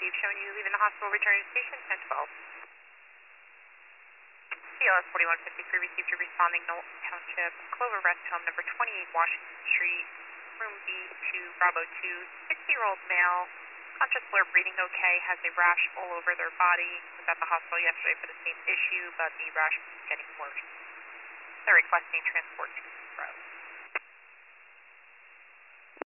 received, showing you leaving the hospital, returning to station 1012. CLS 4153 received you responding Knowlton Township, Clover Rest Home, number 28 Washington Street, room B2, Bravo 2, 60-year-old male, conscious, alert, breathing okay, has a rash all over their body. Was at the hospital yesterday for the same issue, but the rash is getting worse. They're requesting transport to Monroe.